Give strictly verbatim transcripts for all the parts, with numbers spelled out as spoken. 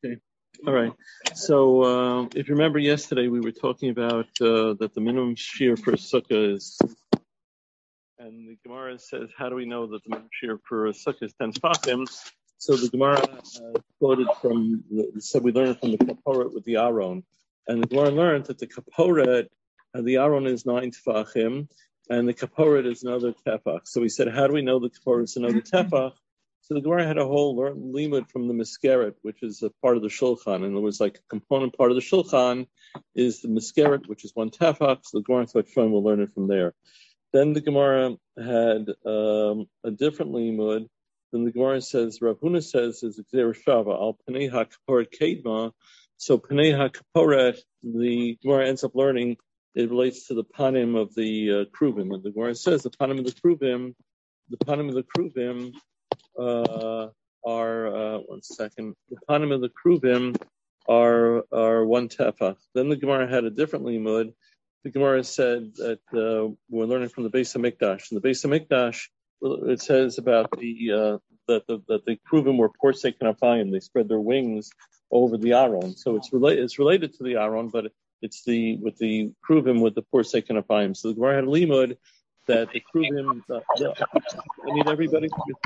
Okay. All right. So uh, if you remember yesterday, we were talking about uh, that the minimum shear for a sukkah is, and the Gemara says, how do we know that the minimum shear for a sukkah is ten tefachim? So the Gemara uh, quoted from, the, said we learned from the kaporet with the Aron, and the Gemara learned that the kaporet, uh, the Aron is nine tefachim, and the kaporet is another tefach. So we said, how do we know the kaporet is another tefach? So the Gemara had a whole limud from the Miskeret, which is a part of the Shulchan, and it was like a component part of the Shulchan is the Miskeret, which is one tefach. So the Gemara thought, fine, we'll learn it from there. Then the Gemara had um, a different limud. Then the Gemara says, Rav Huna says, is Gzeir Shava al Pnei HaKaporet Kedma. So Pnei HaKaporet, the Gemara ends up learning it relates to the panim of the uh, kruvim, and the Gemara says the panim of the kruvim, the panim of the kruvim. Uh, are uh, one second. The panim of the kruvim are are one tefach. Then the Gemara had a different limud. The Gemara said that uh, we're learning from the Beis Hamikdash. In the Beis Hamikdash, it says about the uh, that the that the kruvim were porsei kanafayim. They spread their wings over the Aron. So it's related. It's related to the Aron, but it's the with the kruvim with the porsei kanafayim. So the Gemara had a limud that the kruvim. Uh, the, I need everybody.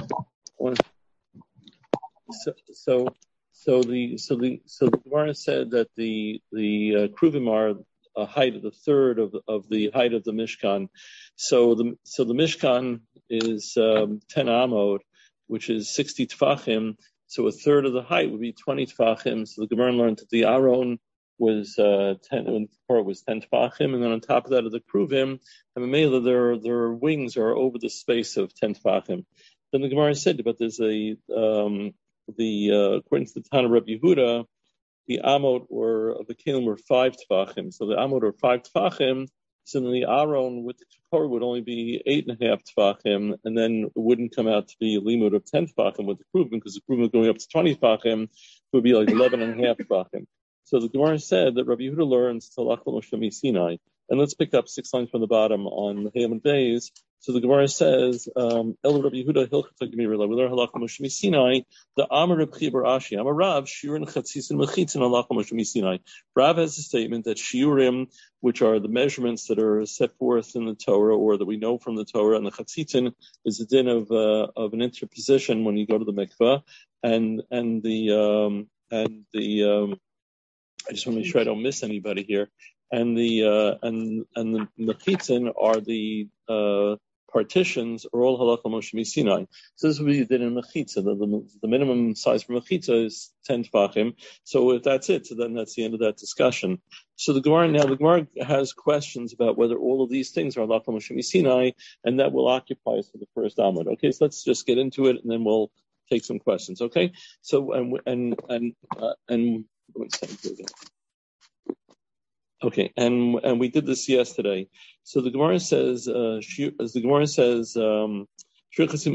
So, so, so the so the so the Gemara said that the the uh, kruvim are a height of the third of of the height of the Mishkan. So the so the Mishkan is um, ten amot, which is sixty tefachim. So a third of the height would be twenty tefachim. So the Gemara learned that the Aron was uh, ten, when the part was ten tefachim, and then on top of that of the kruvim, and Mamela, their their wings are over the space of ten tefachim. Then the Gemara said, but there's a um, the uh, according to the Tana Rabbi Yehuda, the amot or the kelim were five tefachim. So the amot are five tefachim. So then the Aron with the kapor would only be eight and a half tefachim, and then it wouldn't come out to be a limud of ten tefachim with the kruvim, because the kruvim going up to twenty tefachim, it would be like eleven and a half tefachim. So the Gemara said that Rabbi Yehuda learns Talach Moshe Sinai, and let's pick up six lines from the bottom on Hayam Days. So the Gemara says, um, El Rabbi Yehuda Hilchot Gemirah. We learn Halach Moshe Sinai. The Amar Reb Chiya bar Ashi. Amar Rav Shiurim Chatzis and Mechitzin Halach Moshe Sinai. Rav has a statement that Shiurim, which are the measurements that are set forth in the Torah or that we know from the Torah, and the Chatzitzin is a din of uh, of an interposition when you go to the mikvah, and and the um, and the um, I just want to make sure I don't miss anybody here. And the uh, and and the mechitzin are the uh, partitions are all halacha Moshe Sinai. So this would be did in mechitza. The, the, the minimum size for mechitza is ten tefachim. So if that's it, so then that's the end of that discussion. So the Gemara now the Gemara has questions about whether all of these things are halacha Moshe Sinai, and that will occupy us for the first amud. Okay, so let's just get into it, and then we'll take some questions. Okay, so and and and uh, and. One second here. Okay, and and we did this yesterday. So the Gemara says, uh, as the Gemara says, um, so the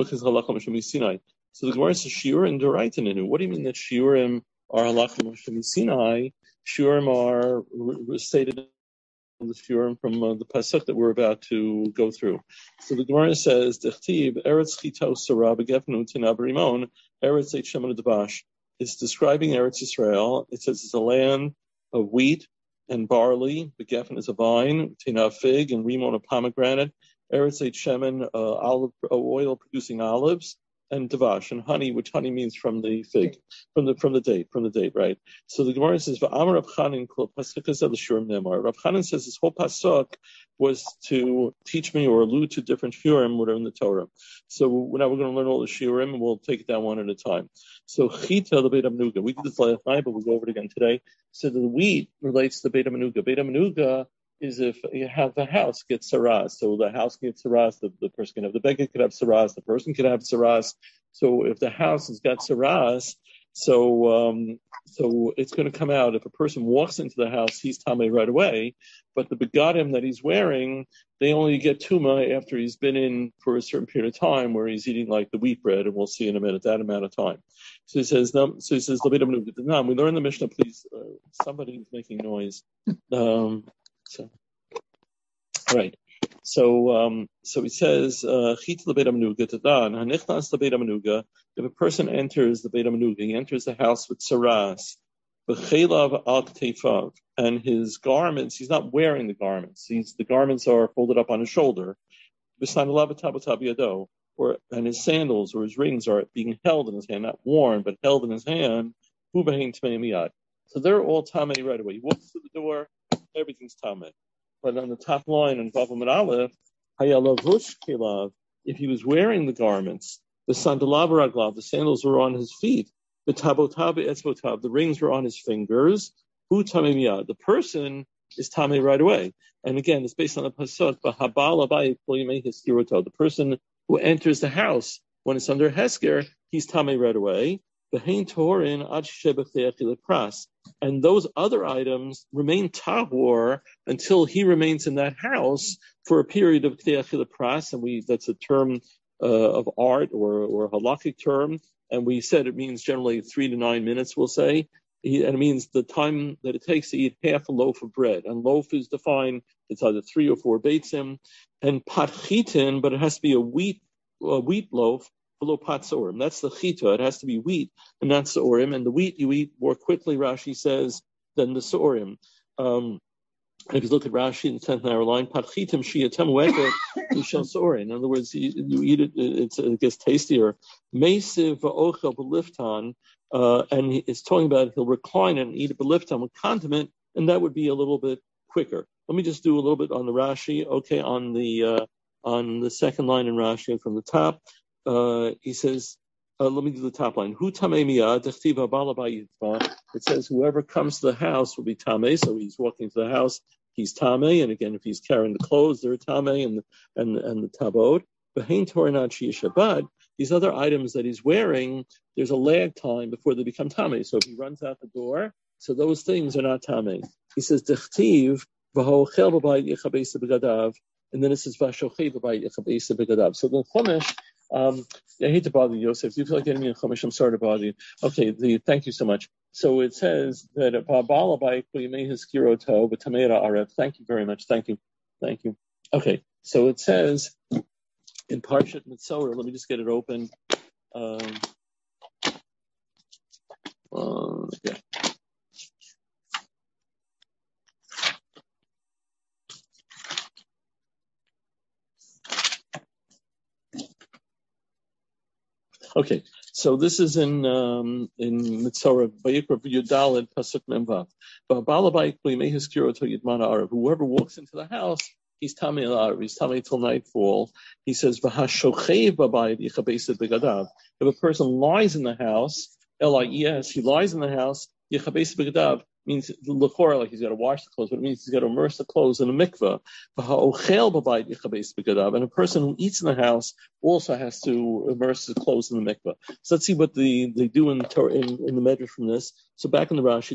Gemara says shiurim d'oraita. What do you mean that shiurim are halacha Moshe Sinai? Shiurim are restated in the shiurim from uh, the pasuk that we're about to go through. So the Gemara says, "Dechtiv eretz chito sarah begefnu tina b'rimon eretz eit shemen d'bash." It's describing Eretz Yisrael. It says it's a land of wheat and barley. The Geffen is a vine, Tina fig, and Rimon a pomegranate. Eretz Eit Shemen, uh, olive oil producing olives, and Davash and honey, which honey means from the fig, from the from the date, from the date, right? So the Gemara says, "V'amar Rav Chanan kol pasukah of the shurim nemar." Rav Chanan says this whole pasuk was to teach me or allude to different shurim that are in the Torah. So now we're going to learn all the shurim, and we'll take it down one at a time. So chita the Beit Hamenuga. We did this last night, but we'll go over it again today. So the wheat relates to Beit Hamenuga. Beit Hamenuga is if you have the house gets saras. So the house gets saras, the, the person can have the beggar could have saras, the person could have saras. So if the house has got saras, so um, so it's going to come out. If a person walks into the house, he's tamei right away. But the begadim that he's wearing, they only get tuma after he's been in for a certain period of time, where he's eating like the wheat bread, and we'll see in a minute that amount of time. So he says, no, so he says, we learn the Mishnah, please. Uh, somebody's making noise. Um, so, all right. So, um, so he says, "Chit lebeit hamenuga tadan hanichnas lebeit hamenuga." If a person enters the Beit Hamenuga, he enters the house with saras. v'chelav al ktefav, and his garments, he's not wearing the garments. He's, the garments are folded up on his shoulder. V'sandalav tabatab yado, or and his sandals or his rings are being held in his hand, not worn, but held in his hand. Hu behin tmei miyad. So they're all tamei right away. He walks through the door, everything's tamei. But on the top line in Vav Amud Aleph, hayalavush kelav, if he was wearing the garments, the sandalav raglav, the sandals were on his feet. The tabotav etzbotav, the rings were on his fingers. Hu tamei miyad. The person is tamei right away. And again, it's based on the pasuk. B'habal abayit kol yemei hiskiroto. The person who enters the house when it's under hesker, he's tamei right away. V'hein torin ad shebechei pras. And those other items remain tahor until he remains in that house for a period of k'tei achila pras, and we that's a term uh, of art or or a halakhic term, and we said it means generally three to nine minutes. We'll say, he, and it means the time that it takes to eat half a loaf of bread. And loaf is defined; it's either three or four beitzim, and pat chitin, but it has to be a wheat a wheat loaf. Below pat sorim. That's the chita. It has to be wheat and not sorim. And the wheat you eat more quickly, Rashi says, than the sorim. Um, if you look at Rashi in the tenth hour line, pat chitim shiatem weket ushel sorim. In other words, you, you eat it, it's, it gets tastier. Mesiv va'ochel beliftan, uh, and he, it's talking about he'll recline and eat it beliftan with condiment, and that would be a little bit quicker. Let me just do a little bit on the Rashi. Okay, on the uh, on the second line in Rashi from the top. Uh, he says, uh, let me do the top line. Hu tamei miyad, dechtiva balabayitva. It says whoever comes to the house will be tamei. So he's walking to the house, he's tamei. And again, if he's carrying the clothes, they're tamei and and and the tabot. Behein toranat Shabbat. These other items that he's wearing, there's a lag time before they become tamei. So if he runs out the door, so those things are not tamei. He says dechtiv v'hochel b'bayit yichabesa b'gadav. And then it says v'shochei b'bayit yichabesa b'gadav. So the Chumash. Um, I hate to bother you, Yosef. Do you feel like getting me in Chumash? I'm sorry to bother you. Okay, the, thank you so much. So it says that thank you very much. Thank you. Thank you. Okay, so it says in Parshat Mitzorah, let me just get it open. Um, uh, yeah. Okay, so this is in um, in Mitzorah, Vayikra Yudalid Pasuk Memvav. Whoever walks into the house, he's tamei al arav. He's tamei till nightfall. He says, if a person lies in the house, L I E S, he lies in the house, yichabes begadav, means l'chora, like he's got to wash the clothes, but it means he's got to immerse the clothes in a mikveh. And a person who eats in the house also has to immerse the clothes in the mikveh. So let's see what the, they do in the Torah, in, in the Medrash from this. So back in the Rashi,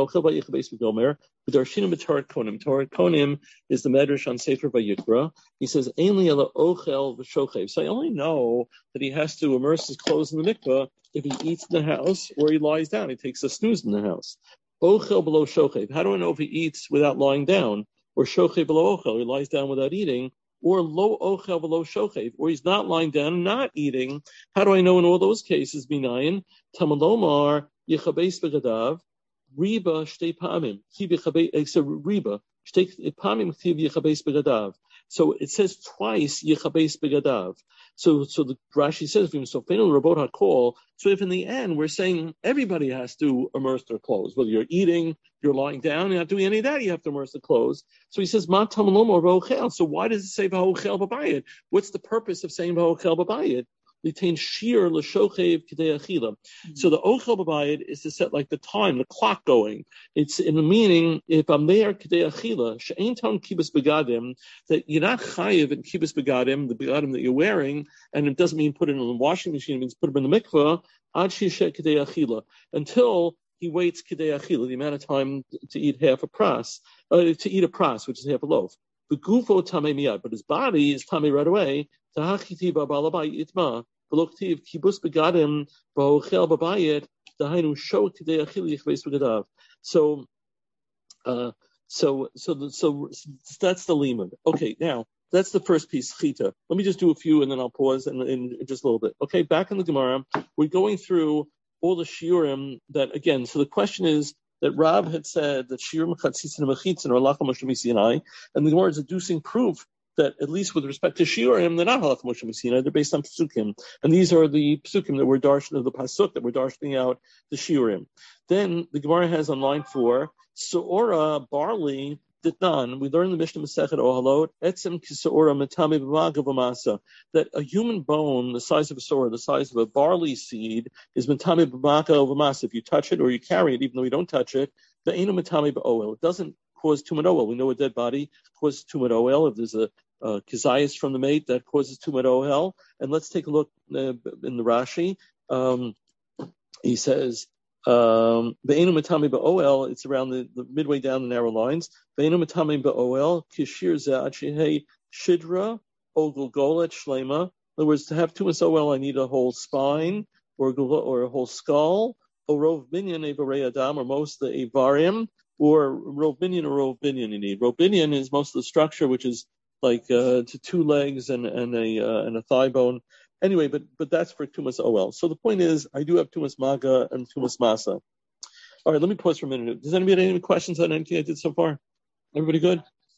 Torah Konim is the Medrash on Sefer Vayikra. He says, so I only know that he has to immerse his clothes in the mikveh if he eats in the house or he lies down. He takes a snooze in the house. Ochel below shochev. How do I know if he eats without lying down? Or shochev below ochel, he lies down without eating? Or lo ochel below shochev, or he's not lying down and not eating? How do I know in all those cases? Minayin, tamalomar, yichabes begadav, riba shtei pamim, kiv yichabes, riba, shtei pamim kiv yichabes begadav. So it says twice yichabes begadav. So, so the Rashi says, so So if in the end we're saying everybody has to immerse their clothes, whether you're eating, you're lying down, you're not doing any of that, you have to immerse the clothes. So he says, Ma tamalomo v'ochel. So why does it say v'ochel b'bayit? What's the purpose of saying v'ochel b'bayit? Litain shir l'shochev k'dei achila. So the ochel b'bayit is to set like the time, the clock going. It's in the meaning, if I'm there k'dei achila, she'ein ton kibus begadim, that you're not chayiv in kibus begadim, the begadim that you're wearing, and it doesn't mean put it in the washing machine, it means put them in the mikveh, ad shisheh k'dei achila, until he waits k'dei achila, the amount of time to eat half a pras, uh, to eat a pras, which is half a loaf. The gufo tamei miyad, but his body is tamei right away. Tahachiti ba'balabay itma. So, uh, so, so, the, so that's the limud. Okay, now that's the first piece, chita. Let me just do a few, and then I'll pause in, in just a little bit. Okay, back in the Gemara, we're going through all the shiurim that again. So the question is that Rab had said that Shiur Mechatzitz and Mechitzin are Halacha Moshe Sinai, and the Gemara is adducing proof that at least with respect to Shiurim, they're not Halacha Moshe Sinai, they're based on Psukim. And these are the Psukim that were darshan of the Pasuk, that were darshaning out the Shiurim. Then the Gemara has on line four, Se'ora, barley, Ditnan, we learn in the Mishnah Masechet Ohalot, Etzem Kise'ora Metame B'Maga V'Masa, that a human bone, the size of a se'ora, the size of a barley seed, is Metame B'Maga V'Masa. If you touch it or you carry it, even though you don't touch it, the Eino Metame B'Oel. It doesn't cause Tumat Oel. We know a dead body causes Tumat Oel. If there's a uh, kizayis from the mate, that causes Tumat Oel. And let's take a look uh, in the Rashi. Um, he says, Um, it's around the, the midway down the narrow lines. Kishir Shidra, Ogulgolet, Shlema. In other words, to have Tumas Oel, I need a whole spine, or, or a whole skull, or Rov Binyan Evarei Adam, or most of the Avarim, or Rov Binyan or Rov Binyan you need. Rov Binyan is most of the structure, which is like uh, to two legs and, and, a, uh, and a thigh bone. Anyway, but but that's for Tumas Oel. So the point is, I do have Tumas Maga and Tumas Masa. All right, let me pause for a minute. Does anybody have any questions on anything I did so far? Everybody good?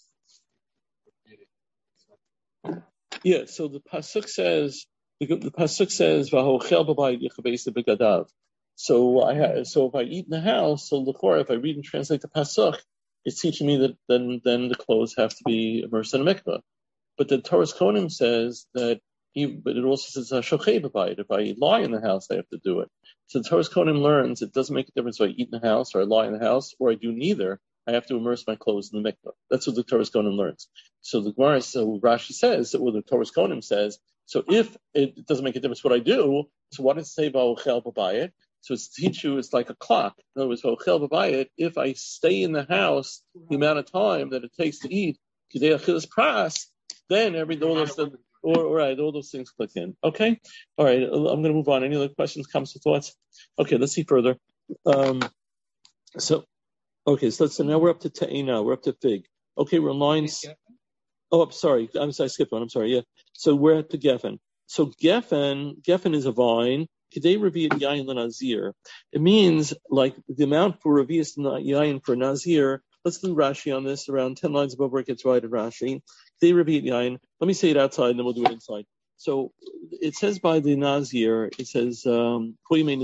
Yeah. So the pasuk says the, the pasuk says V'hochel b'bayit yichabesa b'gadav. So I ha- so if I eat in the house, so l'chora, if I read and translate the pasuk, it's teaching me that then then the clothes have to be immersed in a mikveh. But the Torah's Kohanim says that. But it also says shochei b'bayit. If I lie in the house, I have to do it. So the Torah's Kohanim learns it doesn't make a difference if I eat in the house or I lie in the house or I do neither. I have to immerse my clothes in the mikveh. That's what the Torah's Kohanim learns. So the Gemara, so Rashi says, or the Torah's Kohanim says, so if it doesn't make a difference what I do, so what does it say about ochel b'bayit? So it's to teach you it's like a clock. In other words, ochel b'bayit, if I stay in the house the amount of time that it takes to eat, kidei achilas pras, then every all those Or, all right, all those things click in. Okay? All right, I'm going to move on. Any other questions, comments, or thoughts? Okay, let's see further. Um, so, okay, so, so now we're up to Ta'ina. We're up to Fig. Okay, we're in lines. Oh, I'm sorry. I'm sorry, I skipped one. I'm sorry, yeah. So we're at the Geffen. So Geffen, Geffen is a vine. Kidei Revi'at Yayin L'Nazir. It means, like, the amount for Revi'at Yayin for Nazir. Let's do Rashi on this, around ten lines above where it gets right at Rashi. They repeat Yain. Let me say it outside, and then we'll do it inside. So it says by the Nazir, it says, um,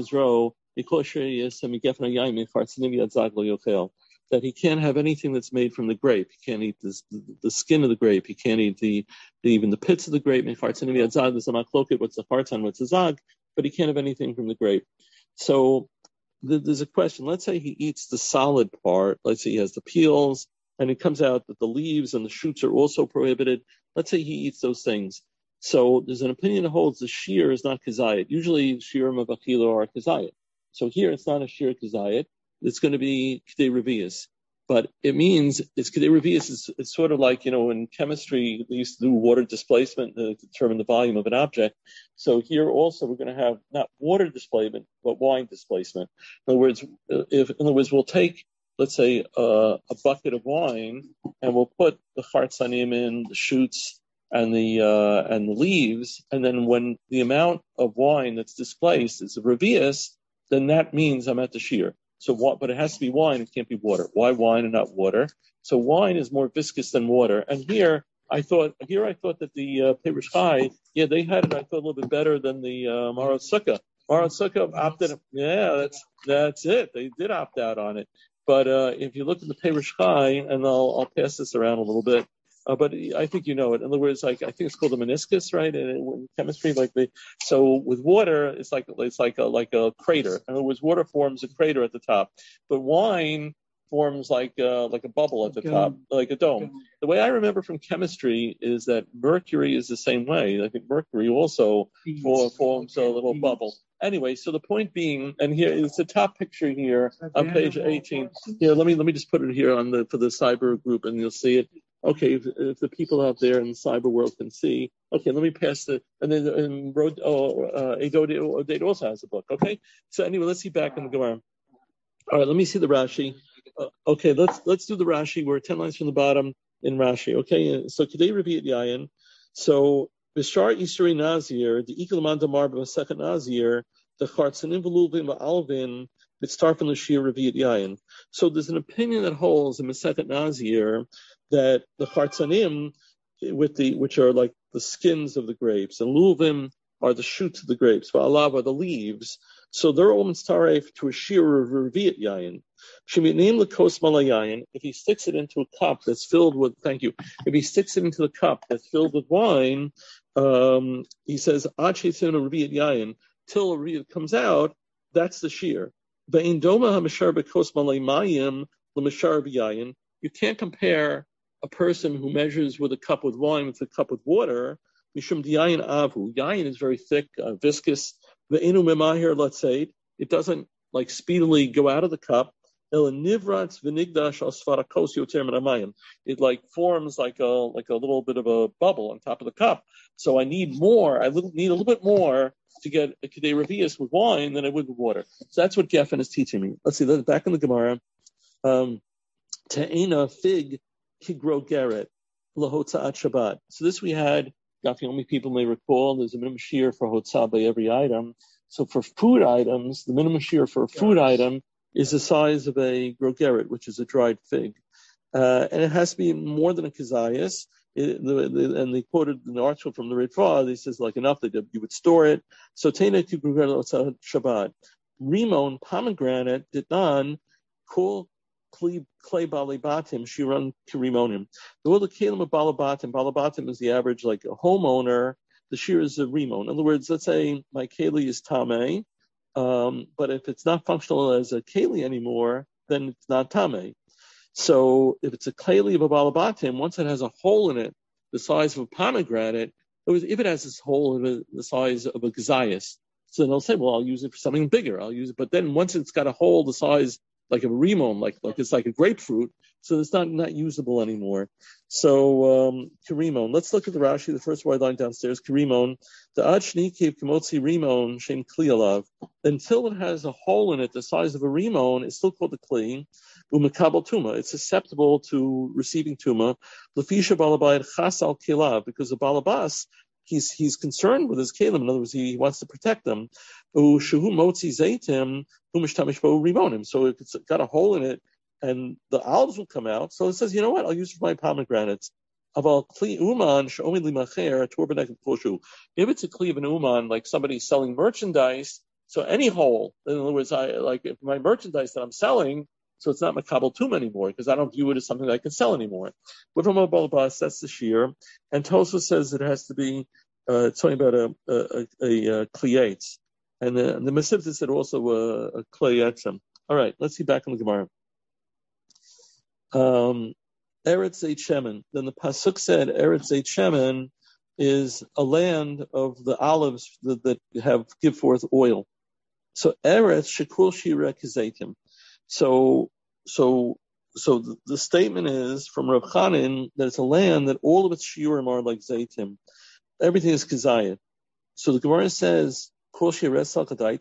that he can't have anything that's made from the grape. He can't eat this, the, the skin of the grape. He can't eat the, the even the pits of the grape. There's a machloket, what's the fartan, what's the zag, but he can't have anything from the grape. So th- there's a question. Let's say he eats the solid part. Let's say he has the peels, and it comes out that the leaves and the shoots are also prohibited. Let's say he eats those things. So there's an opinion that holds the shear is not kazayit. Usually shiurim of achila are kazayit. So here it's not a shear kazayit. It's going to be k'dei revius. But it means it's k'dei revius. It's, it's sort of like, you know, in chemistry, they used to do water displacement to determine the volume of an object. So here also we're going to have not water displacement, but wine displacement. In other words, if, in other words, we'll take, let's say, uh, a bucket of wine, and we'll put the chartzanim in, the shoots, and the uh, and the leaves, and then when the amount of wine that's displaced is a revius, then that means I'm at the shear. So what? But it has to be wine; it can't be water. Why wine and not water? So wine is more viscous than water. And here, I thought, here I thought that the uh, Perush Chai, yeah, they had it. I thought a little bit better than the uh, Marot Sukkah. Marot Sukkah opted. Yeah, that's that's it. They did opt out on it. But uh, if you look at the Perush Chai, and I'll, I'll pass this around a little bit, uh, but I think you know it. In other words, like I think it's called a meniscus, right? And in chemistry, like the so with water, it's like it's like a like a crater. In other words, water forms a crater at the top, but wine forms like uh, like a bubble at the top, like a dome. The way I remember from chemistry is that mercury is the same way. I think mercury also forms a little bubble. Anyway, so the point being, and here it's the top picture here on page eighteen. Here, let me let me just put it here on the for the cyber group, and you'll see it. Okay, if, if the people out there in the cyber world can see. Okay, let me pass the and then and road. Oh, uh, Adode also has a book. Okay, so anyway, let's see back in the Gemara. All right, let me see the Rashi. Uh, okay, let's let's do the Rashi. We're ten lines from the bottom in Rashi. Okay, so today repeat Yayin. So Bishar Isuri Nazir, the Ikalaman Damar Second Nazir. the Chartzanim v'luvim v'alvin mitztarfin l'shir revi'at yayin. So there's an opinion that holds in Masechet Nazir that the Chartzanim, with the which are like the skins of the grapes, and luvim are the shoots of the grapes, v'alav are the leaves. So they're all mitztaref to a shir of revi'at yayin. Sheminim l'kos malayayin. If he sticks it into a cup that's filled with, thank you. If he sticks it into the cup that's filled with wine, um, he says ad shetzinu revi'at yayin, till a revi'at comes out. That's the shir. Ve'in doma hamishar b'kos malayayin l'mishar b'yayin. You can't compare a person who measures with a cup with wine with a cup with water. Mishum diyayin avu. Yayin is very thick, uh, viscous. Ve'inu memahir, let's say it doesn't like speedily go out of the cup. It like forms like a like a little bit of a bubble on top of the cup. So I need more. I little, need a little bit more to get a Kedei Revius with wine than I would with water. So that's what Geffen is teaching me. Let's see. Back in the Gemara, um, Te'ena fig kigro geret lahotzaat Shabbat. So this we had. Dafyomi people may recall. There's a minimum shear for hotzah by every item. So for food items, the minimum shear for a food item is the size of a grogeret, which is a dried fig. Uh, and it has to be more than a kazayas. It, the, the, and they quoted an article from the Ritva. He says, like, enough that you would store it. So, Tena ki grogeret Shabbat. Rimon, pomegranate, ditnan, kol clay balibatim, shiran kirimonim. The word of kalim of balabatim, balabatim is the average, like a homeowner. The shear is a rimon. In other words, let's say my keli is tameh. Um, but if it's not functional as a keli anymore, then it's not tameh. So if it's a keli of a balabatim, once it has a hole in it, the size of a pomegranate, if it has this hole in it, the size of a gazayas, so then they'll say, well, I'll use it for something bigger. I'll use it. But then once it's got a hole the size like a rimon, like like it's like a grapefruit, so it's not not usable anymore. So um, kirimon. Let's look at the Rashi, the first word line downstairs. Kirimon, the ad shnikev kemotzi rimon shem kli alav. Until it has a hole in it the size of a rimon, it's still called a kli. Umekabel tuma. It's susceptible to receiving tuma. Lefisha balabayit chasal kilav, because the balabas, he's he's concerned with his kalim. In other words, he, he wants to protect them. Ushehu motzi zaytim. So if it's got a hole in it and the olives will come out, so it says, you know what, I'll use it for my pomegranates. If it's a kli of an uman, like somebody selling merchandise, so any hole, in other words, I like if my merchandise that I'm selling, so it's not makabel tum anymore because I don't view it as something that I can sell anymore. But from a balabas, that's the shear. And Tosfos says it has to be, uh, it's talking about a, a, a, a, a kliyates. And the, the Mesivta said also uh, a clay etzem. All right, let's see back in the Gemara. Um, Eretz Eit Shemen. Then the pasuk said Eretz Eit Shemen is a land of the olives that, that have give forth oil. So Eretz Shekul Shira Kizaitim. So so so the, the statement is from Rav Chanin that it's a land that all of its shiurim are like zaitim. Everything is kizayit. So the Gemara says. What do you mean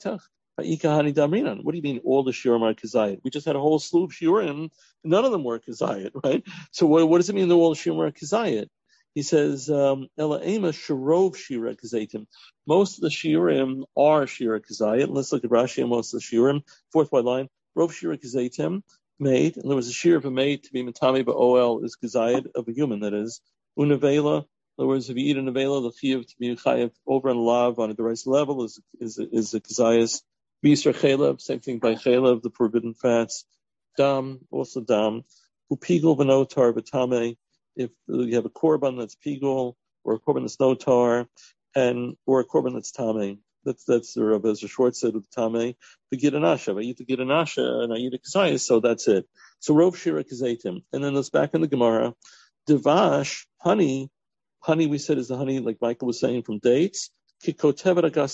all the shiurim are kazayit? We just had a whole slew of shiurim, none of them were kazayit, right? So what, what does it mean that all the shiurim are kazayit? He says, Ela ema shirov shira kazaitim. Most of the shiurim are shira kazayit. Let's look at Rashi and most of the shiurim. Fourth white line, rov shira kazaitim, made, and there was a shir of a maid to be matami ba'ol is kazayit, of a human that is, unavela. In other words, if you eat a nevela, the chiyuv to be chayav over and lav on the right level is is is a kazayas. B'yisra chelav, same thing by chelav, the forbidden fats. Dam, also dam. Upigul v'notar v'tameh. If you have a korban that's pigul, or a korban that's notar, and or a korban that's tameh. That's that's the Rav Ezra Short said with tameh. The gidanasha, I eat the gidanasha and I eat a kazayas, so that's it. So rov shira kazaitim, and then let's back in the Gemara. Devash, honey. Honey, we said, is the honey, like Michael was saying, from dates. So this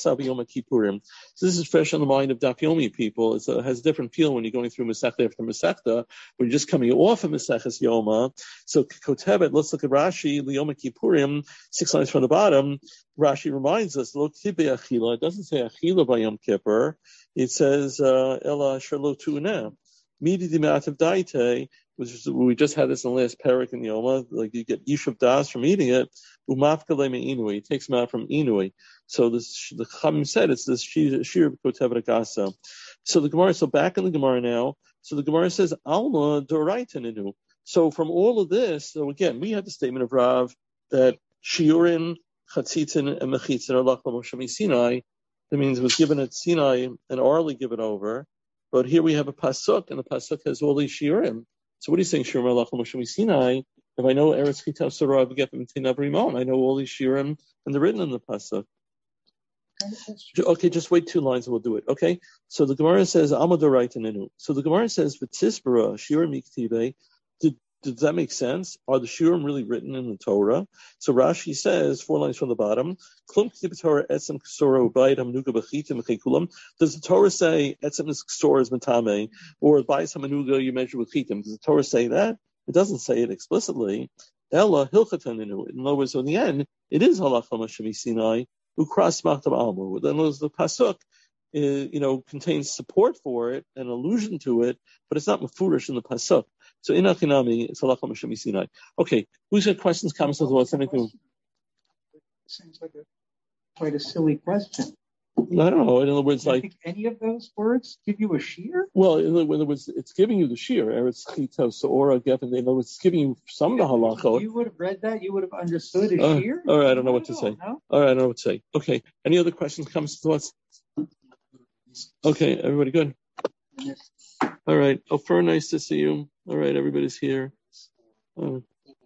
is fresh on the mind of Daf Yomi people. It's a, it has a different feel when you're going through Masechta after Masechta, when you're just coming off of Maseches Yoma. So Kotevet, let's look at Rashi, Yom Kippurim, six lines from the bottom. Rashi reminds us, look, it doesn't say Achila by Yom Kippur. It says, Ela Sherlo Tu'uneh. Midi di ma'ativ daite, which is, we just had this in the last parak in Yoma, like you get yishuv das from eating it, umafkale me inui, it takes him out from inui. So this, the Chachamim said it's this shir kotev gasa. So the Gemara, so back in the Gemara now, so the Gemara says, Alma doraita ninu. So from all of this, so again, we had the statement of Rav that shiurin, chatzitzin, and mechitzin are lachla Moshe Sinai. That means it was given at Sinai and orally given over. But here we have a pasuk, and the pasuk has all these shiurim. So what are you saying, shiurim lachla Moshe Sinai? If I know Eretz Chitav Sarah B'Gefim Tina B'Rimon, I know all these shiurim and they're written in the pasuk. Okay, just wait two lines and we'll do it. Okay, so the Gemara says Amadoraita Nenu. So the Gemara says V'Tispera Shiurim Miktive. Did Does that make sense? Are the shiurim really written in the Torah? So Rashi says, four lines from the bottom, Does the Torah say etzem is ksor is matame, or bayis hamanuga you measure with chitim? Does the Torah say that? It doesn't say it explicitly. Ella hilchatan inu. In other words, in the end, it is halacha Moshe Sinai ukras machtav almu. Then the pasuk, uh, you know, contains support for it, an allusion to it, but it's not mafurish in the pasuk. So in Achinami, it's halacha Moshe Sinai. Okay, who's got questions, comments, or thoughts? Anything? Seems like a quite a silly question. I don't know. In other words, Do you like think any of those words give you a shear? well, in other words, it's giving you the shear. Eretz Chito Seora Geffen. In other words, it's giving you some of the halacha. You would have read that. You would have understood a uh, shear. All right, I don't know what to know, say. No? All right, I don't know what to say. Okay, any other questions, comments, thoughts? Okay, everybody good? Yes. All right. Oh, Fer, nice to see you. All right, everybody's here. Uh,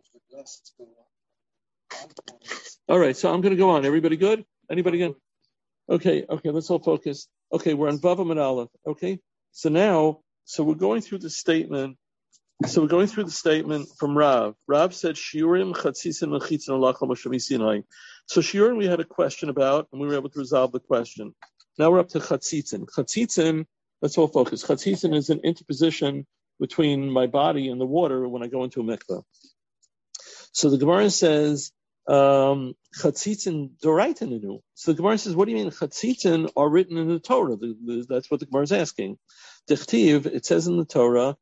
all right, so I'm going to go on. Everybody good? Anybody good? Okay, okay, let's all focus. Okay, we're on Bava and Aleph. Okay, so now, so we're going through the statement. So we're going through the statement from Rav. Rav said, Shiurim, Chatzitzin, Mechitzin, Alachal, Moshe Sinai. So Shiurim we had a question about, and we were able to resolve the question. Now we're up to Chatzitzin. Chatzitzin, let's all focus. Chatzitzin is an interposition between my body and the water when I go into a mikveh. So the Gemara says, um, Chatzitzin doraita nenu. So the Gemara says, what do you mean Chatzitzin are written in the Torah? The, the, that's what the Gemara is asking. Dechtiv, it says in the Torah,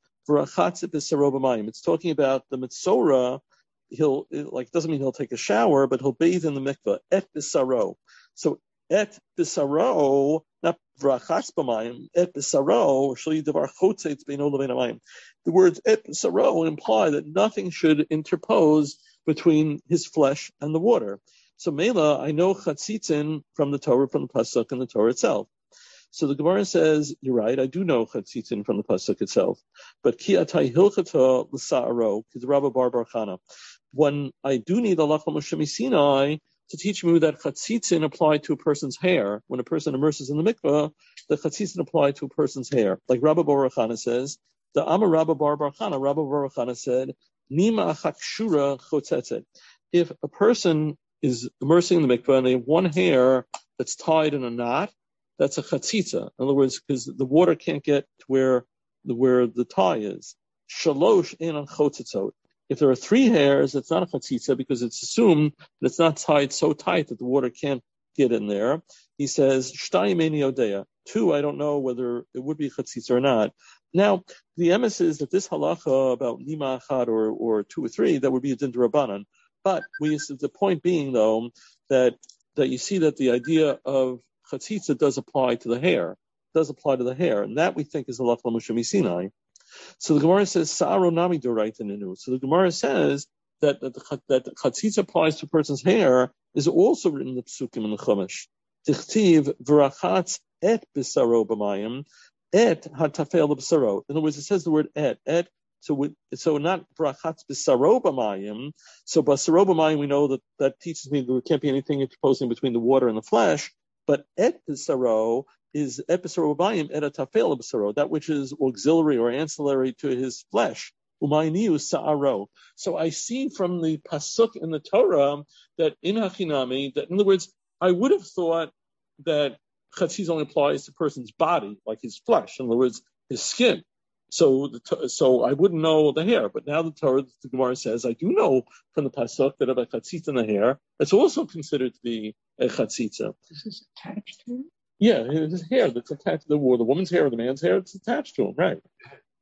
it's talking about the Mitzorah. He'll, like, it doesn't mean he'll take a shower, but he'll bathe in the mikveh. Et bisaro. So, et bisaro, not vrachatz b'mayim, et bisaro, shli devar chotzetz beino lebein hamayim. The words et bisaro imply that nothing should interpose between his flesh and the water. So, Mela, I know chatzitzin from the Torah, from the pasuk and the Torah itself. So the Gemara says, you're right, I do know chatzitzin from the pasuk itself. But ki atai hilchata l'sa'aro, k'drabba bar bar chana. When I do need halacha Moshe Sinai to teach me that chatzitzin applied to a person's hair, when a person immerses in the mikveh, the chatzitzin applied to a person's hair. Like Rabba bar chana says, the Amar Rabba bar bar chana, Rabba bar chana said, nima achakshura chotetzet. If a person is immersing in the mikveh and they have one hair that's tied in a knot, that's a chatzitza. In other words, because the water can't get to where the where the tie is. Shalosh in on chotzitzot. If there are three hairs, it's not a chatzitza because it's assumed that it's not tied so tight that the water can't get in there. He says, shtayim eni odea. Two, I don't know whether it would be chatzitza or not. Now, the emes is that this halacha about lima achad or, or two or three, that would be a din d'Rabbanan. But we, the point being, though, that that you see that the idea of chatzitza does apply to the hair, does apply to the hair, and that we think is the halacha Moshe Sinai. So the Gemara says, Sa'aro nami doraita nenu. So the Gemara says that, that, the, that the chatzitza applies to a person's hair is also written in the Psukim in the Chumash. Tichtiv v'rachatz et b'saro b'mayim, et hatafel b'saro. In other words, it says the word et, et, so so not v'rachatz b'saro b'mayim. So b'saro b'mayim, we know that that teaches me there can't be anything interposing between the water and the flesh. But et bisaro is et bisaro b'mayim et atafel bisaro, that which is auxiliary or ancillary to his flesh. Umayniu sa'aro. So I see from the pasuk in the Torah that in hachinami, that in other words, I would have thought that chatzitz only applies to a person's body, like his flesh. In other words, his skin. So, the, so I wouldn't know the hair, but now the Torah, the Gemara says, I do know from the pasuk that if a chatzitza in the hair, it's also considered to be a chatzitza. This is attached to him? Yeah, his hair that's attached to the, or the woman's hair or the man's hair, it's attached to him, right?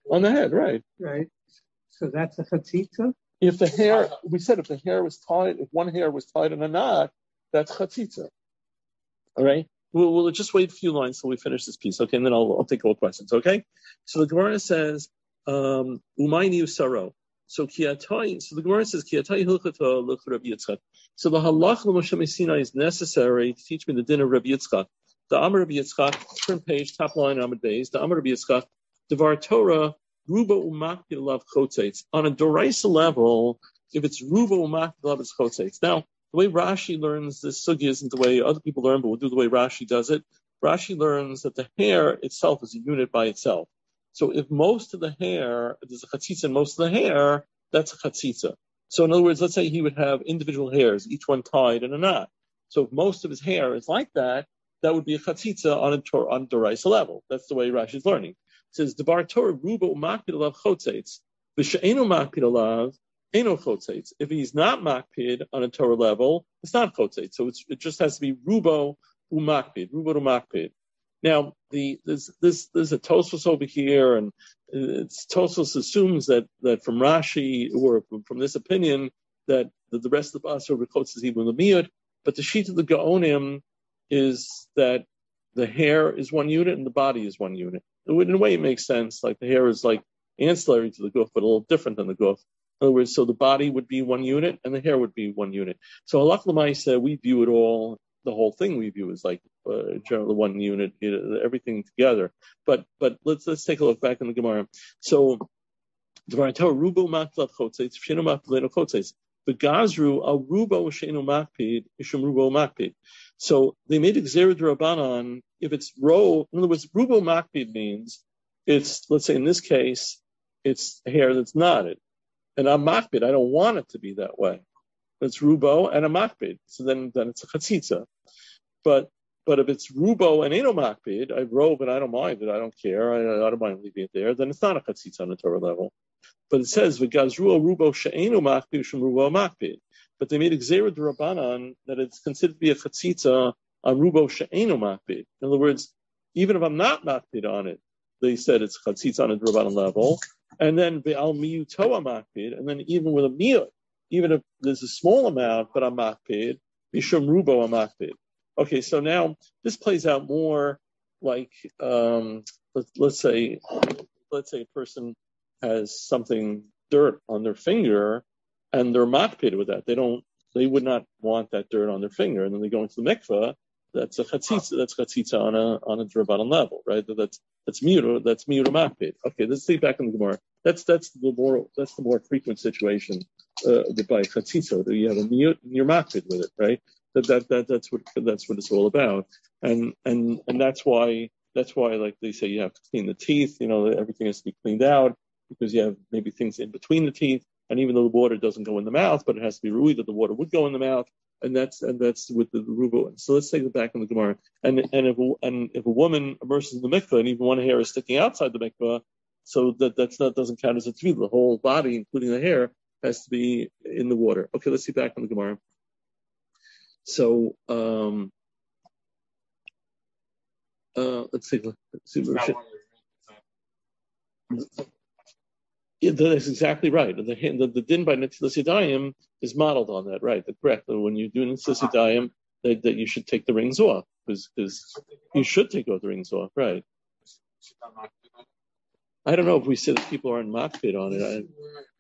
On the head, right. Right. So that's a chatzitza? If the hair, we said if the hair was tied, if one hair was tied in a knot, that's chatzitza. All right? We'll, we'll just wait a few lines till we finish this piece, okay? And then I'll, I'll take all questions, okay? So the Gemara says, um, Umayni Usaro. So kiyatai, so the Gemara says, kiyatai hilchata luch Rabbi Yitzchak. So the halach l'Moshe Messina is necessary to teach me the din of Rabbi Yitzchak. The Amar Rabbi Yitzchak, turn page, top line, Amud Beis, the Amar Rabbi Yitzchak, Devar Torah, Ruba umakid lav chotzetz. On a doraisa level, if it's Ruba umakid lav is chotzetz. Now, the way Rashi learns this sugi isn't the way other people learn, but we'll do the way Rashi does it. Rashi learns that the hair itself is a unit by itself. So if most of the hair, if there's a chatzitza in most of the hair, that's a chatzitza. So in other words, let's say he would have individual hairs, each one tied in a knot. So if most of his hair is like that, that would be a chatzitza on a, on a doraisa level. That's the way Rashi is learning. It says, Debar Torah, Ruba umakpid alav chotzetz, v'she'eno makpid alav, eno chotzetz. If he's not makpid on a Torah level, it's not chotzetz. So it's, it just has to be Rubo umakpid, Rubo umakpid. Now, the, there's, there's, there's a Tosfos over here, and it's, Tosfos assumes that, that from Rashi, or from, from this opinion, that, that the rest of the Basar B'chotz is even the miyut, but the sheet of the Gaonim is that the hair is one unit and the body is one unit. In a way, it makes sense. Like the hair is like ancillary to the guf, but a little different than the guf. In other words, so the body would be one unit and the hair would be one unit. So halach l'maisa, we view it all, the whole thing we view as like uh, generally one unit, you know, everything together. But but let's let's take a look back in the Gemara. So the rubo maklav chotzeitz, sheno makleno chotzeitz. The gazru al rubo sheno makpid ishum rubo makpid. So they made a gzera d'Rabbanan if it's ro. In other words, rubo makpid means it's, let's say in this case, it's hair that's knotted. And I'm makpid, I don't want it to be that way. It's rubo and a makpid. So then, then it's a chatzitza. But but if it's rubo and eno makpid, I robe and I don't mind it, I don't care, I, I don't mind leaving it there, then it's not a chatzitza on the Torah level. But it says, v'gazru rubo she'enu makpid shum rubo makpid. But they made a gzera d'Rabbanan that it's considered to be a chatzitza on rubo she'enu makpid. In other words, even if I'm not makpid on it, they said it's chatzitza on a d'Rabbanan level. And then ve'al miyutoa makpid, and then even with a miyut, even if there's a small amount, but I'm makpid, mishum rubo a makpid. Okay, so now this plays out more like, um, let, let's say, let's say a person has something, dirt on their finger, and they're makpid with that. They don't, they would not want that dirt on their finger, and then they go into the mikveh. That's a chatzitza. That's chatzitza on a on a d'Rabbanan level, right? That's that's miura. That's miura makpid. Okay, let's see back in the Gemara. That's that's the more that's the more frequent situation uh, by chatzitza. You have a miut and you're makpid with it, right? That that that that's what that's what it's all about, and and and that's why that's why like they say you have to clean the teeth. You know, everything has to be cleaned out because you have maybe things in between the teeth. And even though the water doesn't go in the mouth, but it has to be ru'i that the water would go in the mouth, and that's and that's with the rubo. So let's take it back in the Gemara. And and if a, and if a woman immerses in the mikveh and even one hair is sticking outside the mikveh, so that that's not doesn't count as a tefillah. The whole body, including the hair, has to be in the water. Okay, let's see back in the Gemara. So um, uh, let's see. Let's see Yeah, that's exactly right. The, the, the din by Netilas Yadayim is modeled on that, right? That's correct. When you do Netilas Yadayim, that, that you should take the rings off, because you should take off the rings off, right? I don't know if we say that people aren't makpid on it. I,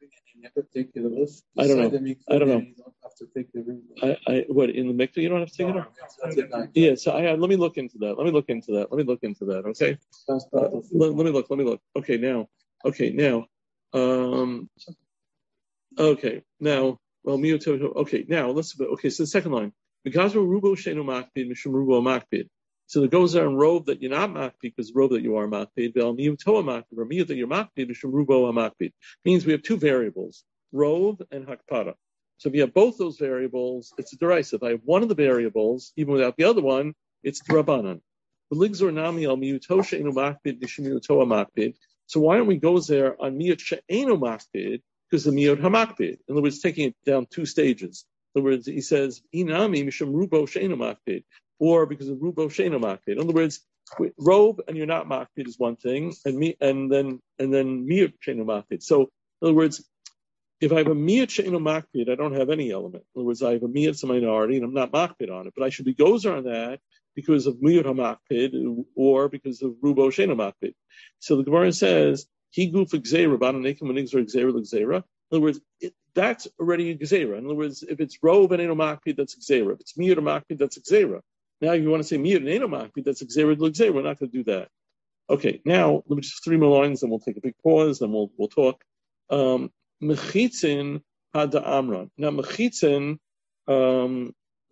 I don't know. I don't know. I, I, what, in the mikveh you don't have to take it off? Yeah, so I, let me look into that. Let me look into that. Let me look into that, okay? Uh, let, let me look, let me look. Okay, now. Okay, now. Um, okay, now, well, okay, now, let's, okay, so the second line. Because we're rubo sheno makpid, mishum rubo makpid. So it goes there and robe that you're not makpid, because robe that you are makpid, vel miyutoa makpid, or miyut that you're makpid, mishum rubo makpid. Means we have two variables, robe and hakpada. So if you have both those variables, it's a deraisa. If I have one of the variables, even without the other one, it's d'Rabbanan. Ligzor nami al miyuto sheno makpid, mishum miyutoa makpid. So why don't we go there on miyut she'eno makpid, because the miyut hamakpid. In other words, taking it down two stages. In other words, he says, inami mishum rubo she'eno makpid, or because of rubo she'eno makpid. In other words, Robe and you're not makpid is one thing, and me and then and then miyut she'enu makpid. So in other words, if I have a miyut she'enu makpid, I don't have any element. In other words, I have a miyut, it's a minority, and I'm not makpid on it, but I should be gozer on that because of miyut hamakpid or because of rubo she'enu makpid. So the Gemara says he goof gzeira bana nekim unigzer gzeira l'gzeira. In other words, it, that's already a gzeira. In other words, if it's robe and eno makpid, that's gzeira. If it's miyut hamakpid, that's gzeira. Now, if you want to say miyut and eno makpid, that's gzeira l'gzeira. We're not going to do that. Okay, now let me just three more lines, and we'll take a big pause, and we'll we'll talk. Um, Mechitzin hada amran. Now, mechitzin, um,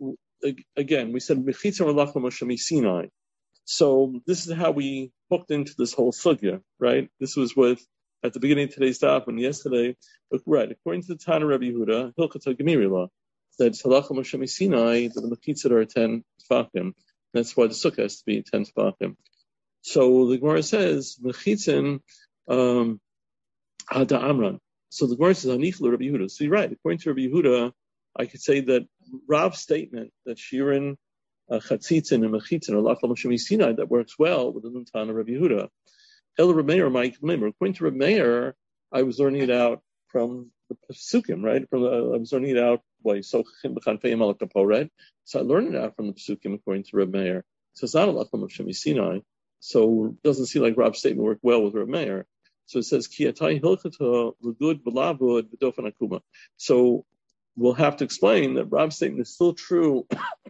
again, we said mechitzin alach l'Moshe Sinai. So this is how we hooked into this whole sugya, right? This was with at the beginning of today's daf and yesterday, right? According to the Tana Rabbi Yehuda, Hilchata Gemirila, that halacha Moshe Sinai that the mechitzot are ten tefachim. That's why the sukkah has to be ten tefachim. So the Gemara says mechitzin um, hada amran. So the Gemara says anichlu Rabbi Yehuda. So you're right. According to Rabbi Yehuda, I could say that Rav's statement that Shirin Uh, Chatzitzin and Mechitzin or Lach L'Moshe Sinai that works well with the Tana Rabbi Yehuda. El Rameir, Mike Limmer. According to Rameir, I was learning it out from the Pesukim, right? From uh, I was learning it out by Sochim B'Chanfei Malak Kaporet. So I learned it out from the Pesukim according to Rameir. So it's not a Lach L'Moshe Sinai. So it doesn't seem like Rab's statement worked well with Rameir. So it says Ki Atai Hilchata L'Gud B'Lavud B'Dofen Akuma. So we'll have to explain that Rab's statement is still true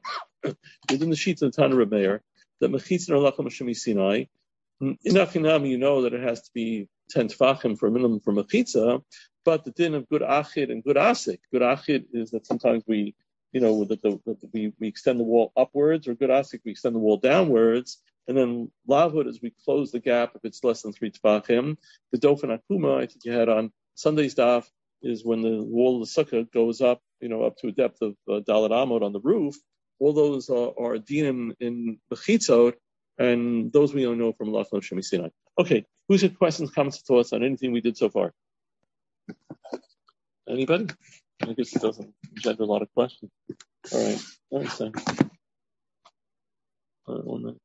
within the sheets of the Tana Rameir that mechitzin or lach Moshe Sinai. In Achinam, you know that it has to be ten tefachim for a minimum for mechitza, but the din of good achid and good asik. Good achid is that sometimes we, you know, that, the, that we, we extend the wall upwards, or good asik we extend the wall downwards, and then lavud is we close the gap if it's less than three tefachim. The dofen akuma, I think you had on Sunday's daf, is when the wall of the sukkah goes up, you know, up to a depth of uh, dalet amod on the roof. All those are, are dinim in mechitzot, and those we only know from Lach L'Moshe Sinai. Okay, who's got questions, comments, thoughts on anything we did so far? Anybody? I guess it doesn't engender a lot of questions. All right, all right, so. All right, one minute.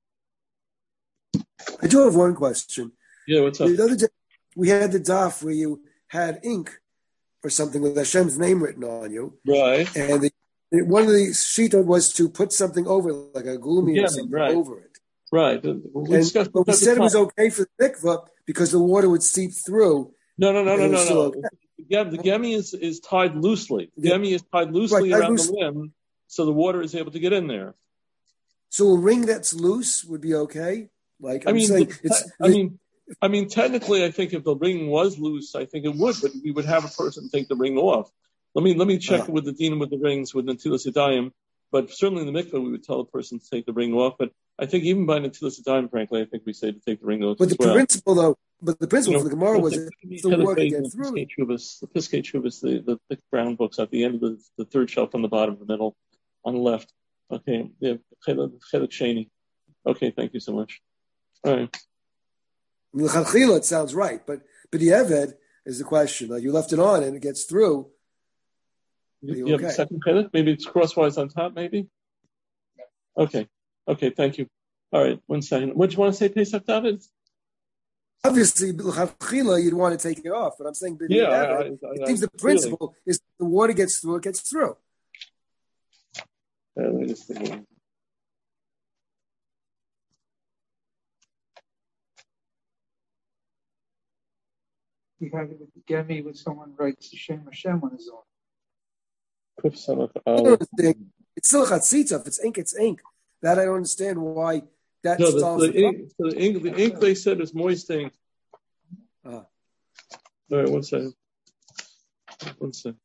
I do have one question. Yeah, what's up? The other day, we had the daf where you had ink or something with Hashem's name written on you. Right. And the, one of the shita was to put something over, like a gloomy yeah, or something right. over it. Right. We and, but we said it was okay for the mikvah because the water would seep through. No, no, no, no, no, no. Okay. Yeah, the gemi is, is tied loosely. The gemi is tied loosely right, around loose. the limb, so the water is able to get in there. So a ring that's loose would be okay? Like I'm I mean, saying, the, it's, I mean, I mean, technically, I think if the ring was loose, I think it would, but we would have a person take the ring off. Let me let me check uh-huh. with the dean with the rings with Natilas Yadayim, but certainly in the mikveh we would tell a person to take the ring off. But I think even by Natilas Yadayim, frankly, I think we say to take the ring off. But the well. principle, though, but the principle you know, for the Gemara was that the water could get through. The Piskei Chuvas, the the thick brown books at the end of the, the third shelf on the bottom, the middle, on the left. Okay, yeah, Chelik Sheni. Okay, thank you so much. All right. L'chadchila, it sounds right, but but the Eved is the question. Like you left it on and it gets through. You, you you okay? have the second chelik? Maybe it's crosswise on top, maybe? Okay. Okay, thank you. All right, one second. What do you want to say, Pesach David? Obviously, l'chadchila, you'd want to take it off, but I'm saying but yeah, the Eved, I, I, it I, seems I, the principle really. is the water gets through, it gets through. Uh, let me just think. We have it with the Gemi when someone writes Hashem Hashem on his own. I don't understand. It's still chatzitza. If it's ink, it's ink. That I don't understand why that no, solves the, the, the ink, so the ink. The ink they said is moist ink. Uh, All right, one second. One second.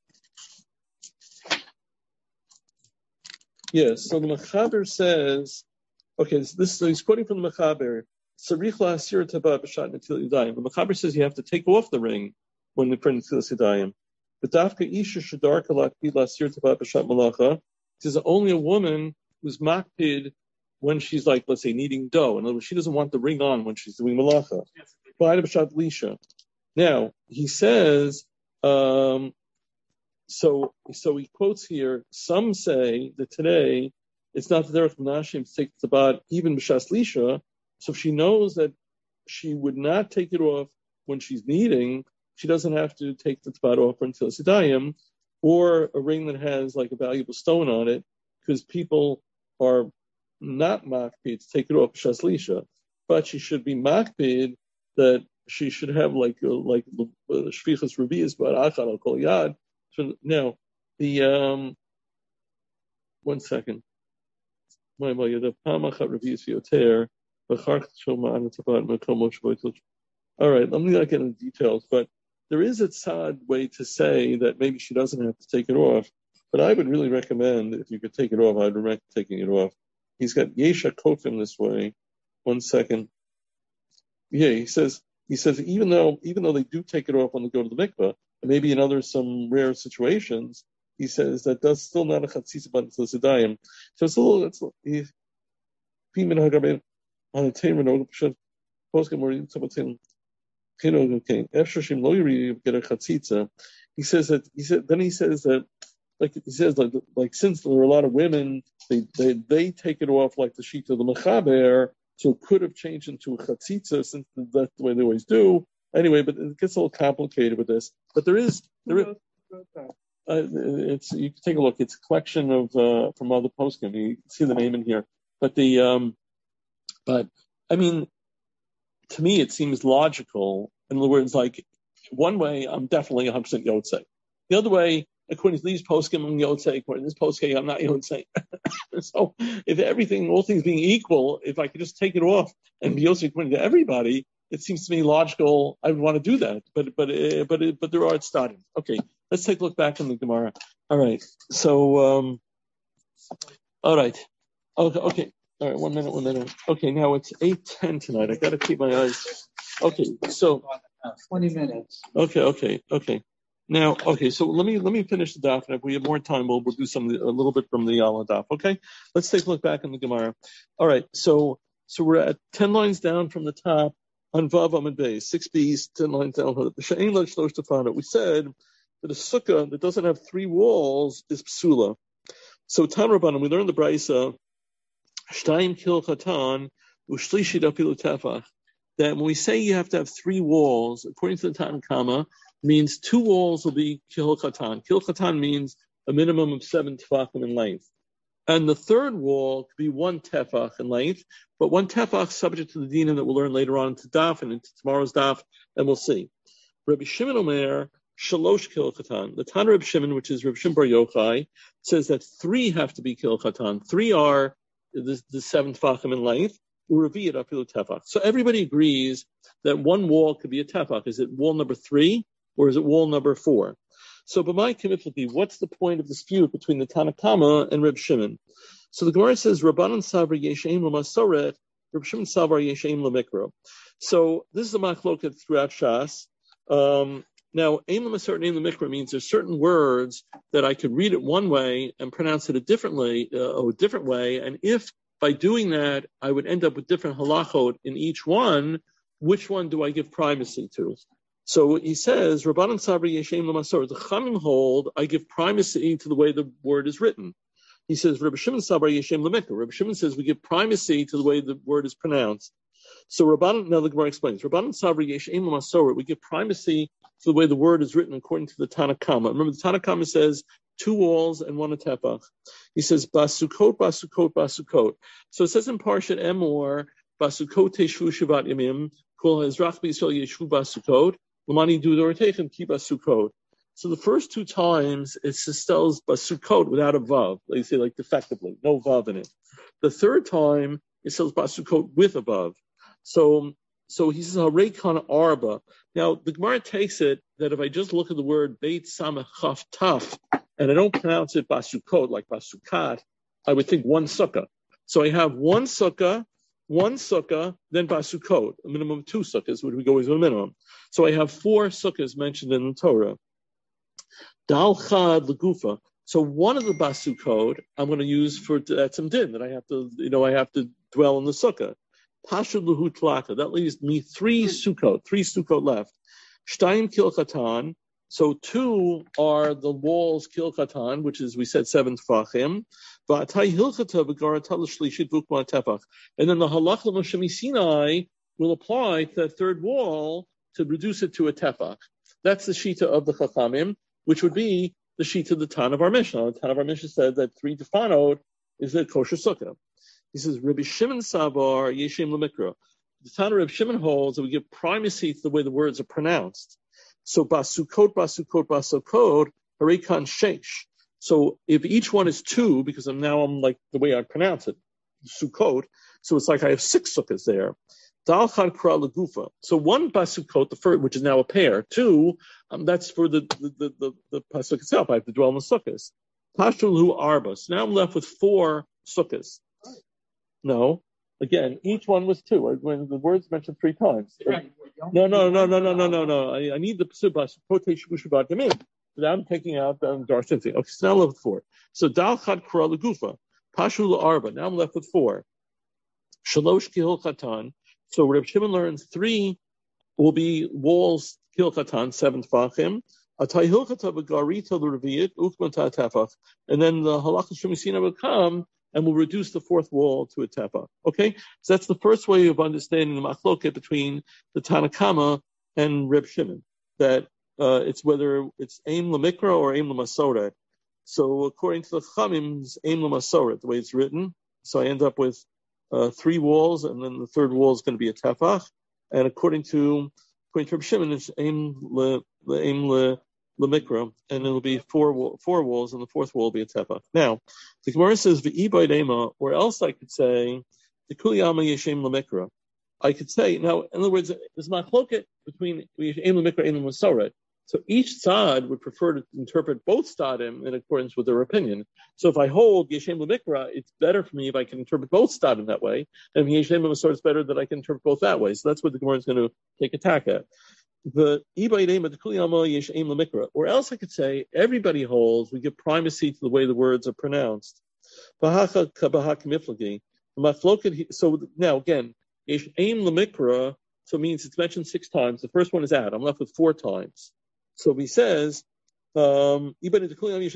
Yes, so the Mechaber says, okay, so this so he's quoting from the Mechaber. The Mechaber says you have to take off the ring when you print Netilas Yadayim. But Dafka Isha Shadarka Lakbi Lasir Tabat B'Shat Malacha. This is only a woman who's makpid when she's like, let's say, kneading dough. In other words, she doesn't want the ring on when she's doing malacha. B'Shat Lisha. Now he says, um, so so he quotes here. Some say that today it's not the derech Menashim to take the tabat even b'shas lisha, So if she knows that she would not take it off when she's kneading, she doesn't have to take the tefat off until Sidayim, or a ring that has like a valuable stone on it, because people are not makpid to take it off shaslisha, but she should be makpid that she should have like uh, like shvichas rubias but achal al kol yad. So now the um one second. All right, let me not get into details, but there is a tzad way to say that maybe she doesn't have to take it off. But I would really recommend, if you could take it off, I'd recommend taking it off. He's got Yesha Kofim this way. One second. Yeah, he says he says even though even though they do take it off when they go to the mikveh, and maybe in other some rare situations, he says that does still not a chatzitza but it's a sedayim. So it's a little it's he's pimin hagaben on a tamer no should post more sabatin kino okay. After shim lo yiri get a chatzitza. He says that he said then he says that like he says like like since there are a lot of women they they, they take it off like the sheet of the mechaber, so it could have changed into a chatzitza since that's the way they always do. Anyway, but it gets a little complicated with this. But there is there is Uh, it's you can take a look. It's a collection of uh, from other poskim. You can see the name in here. But the um, but I mean, to me, it seems logical. In other words, like one way, I'm definitely one hundred percent yotzei. The other way, according to these poskim, I'm yotzei. According to this poskim, I'm not yotzei. So, if everything, all things being equal, if I could just take it off and be yotzei according to everybody, it seems to me logical. I would want to do that. But but uh, but uh, but there are starting. Okay. Let's take a look back in the Gemara. All right. So, um, all right. Okay. Okay. All right. One minute. One minute. Okay. Now it's eight ten tonight. I got to keep my eyes. Okay. So. Twenty minutes. Okay. Okay. Okay. Now. Okay. So let me let me finish the daf, and if we have more time, we'll we'll do some a little bit from the Yala daf. Okay. Let's take a look back in the Gemara. All right. So so we're at ten lines down from the top on Vav Amud Beis, six B's, ten lines down. We said that a sukkah that doesn't have three walls is psula. So Tan Rabbanan, we learned the Brisa, Shtayim kil chatan, u'shlishit afilu tefach, that when we say you have to have three walls, according to the Tan Kama, means two walls will be kil chatan. Kil chatan means a minimum of seven tefachim in length. And the third wall could be one tefach in length, but one tefach subject to the dinim that we'll learn later on into daf and into tomorrow's daf, and we'll see. Rabbi Shimon Omer, Shalosh kil chatan. The Tan Reb Shimon, which is Reb Shimon Bar Yochai, says that three have to be kil chatan. Three are the, the seven tefachim in length. Uraviyat afilu tefach. So everybody agrees that one wall could be a tefach. Is it wall number three or is it wall number four? So, b'may kimiflati, what's the point of dispute between the Tanakama and Reb Shimon? So the Gemara says, Rabbanan savra yesheim l'masoret, Reb Shimon savra yesheim l'mikra. So this is a machloket throughout Shas. Um, Now, aim l'masoret, aim l'mikra means there's certain words that I could read it one way and pronounce it a differently, uh, a different way. And if by doing that I would end up with different halachot in each one, which one do I give primacy to? So he says, Rabbanan sabri yeshem l'masoret. The Chamim hold I give primacy to the way the word is written. He says, Rabbi Shimon sabri yeshem l'mikra. Rabbi Shimon says we give primacy to the way the word is pronounced. So Rabbanan, now the Gemara explains, Rabbanan sabri yeshem l'masoret. We give primacy to the way the word is written according to the Tanakama. Remember, the Tanakama says two walls and one a tefach. He says basukot, basukot, basukot. So it says in Parshat Emor, basukot teshu shivat yamim, kol ha'ezrach b'Yisrael yeshu basukot, l'mani dudor teichem ki basukot. So the first two times it spells basukot without a vav. They say like defectively, no vav in it. The third time it spells basukot with a vav. So So he says, Harekan Arba. Now, the Gemara takes it that if I just look at the word Beit Samech Chaf Taf, and I don't pronounce it Basukot, like Basukat, I would think one sukkah. So I have one sukkah, one sukkah, then Basukot, a minimum of two sukkahs, which we go as a minimum. So I have four sukkahs mentioned in the Torah. Dal Chad Legufa. So one of the Basukot I'm going to use for that's some din, that I have to, you know, I have to dwell in the sukkah. Pashud luhu tlaka. That leaves me three sukkot, three sukkot left. Shtayim kilchatan. So two are the walls kilchatan, which is we said seven tefachim. And then the halach of Shemi Sinai will apply to that third wall to reduce it to a tefach. That's the shita of the Chachamim, which would be the shita of the Tan of our Mishnah. The Tan of our Mishnah said that three tefanot is a kosher sukkah. He says, Rabbi Shimon Sabar Yeshem Lemikra. The Tan of Rabbi Shimon holds that we give primacy to the way the words are pronounced. So basukot, basukot, basukot, harikan sheish. So if each one is two, because I'm now I'm like the way I pronounce it, sukkot, so it's like I have six sukkahs there. Dalchan kra legufa. So one basukot, the first, which is now a pair. Two, um, that's for the the the the, the pasuk itself. I have to dwell in the sukkahs. Pashulhu arba. So now I'm left with four sukkahs. No, again, each one was two. When the words mentioned three times. No, no, no, no, no, no, no, no. I, I need the pasuk basukot gamin. So now I'm taking out the um, darshan thing. Okay, so now I'm left with four. So dal chad kra legufa. Pashul arba. Now I'm left with four. Shalosh kihil chatan. So Reb Shimon learns three will be walls kihil chatan, seven tefachim. Atay hilchata b'garita l'reviyit ukmata tefach. And then the halachas Shemi Sinai will come and will reduce the fourth wall to a tefach. Okay, so that's the first way of understanding the machloket between the Tanakama and Reb Shimon. That uh, it's whether it's aim lemikra or aim lemasoret. So according to the Chachamim, it's aim lemasoret, the way it's written. So I end up with uh, three walls, and then the third wall is going to be a tefach. And according to according to Reb Shimon, it's aim le aim le lemikra, and it'll be four four walls, and the fourth wall will be a tefach. Now, the Gemara says v'ibaydema, or else I could say the kuliyama yeshem lemikra. I could say now, in other words, there's machloket between aim lemikra and aim lemasoret. So each tzad would prefer to interpret both tzadim in accordance with their opinion. So if I hold yeshem lemikra, it's better for me if I can interpret both tzadim that way, and yeshem lemasoret is better that I can interpret both that way. So that's what the Gemara is going to take attack at. The or else I could say everybody holds we give primacy to the way the words are pronounced. So now again, aim lemikra, so it means it's mentioned six times. The first one is out. I'm left with four times. So he says, um, so the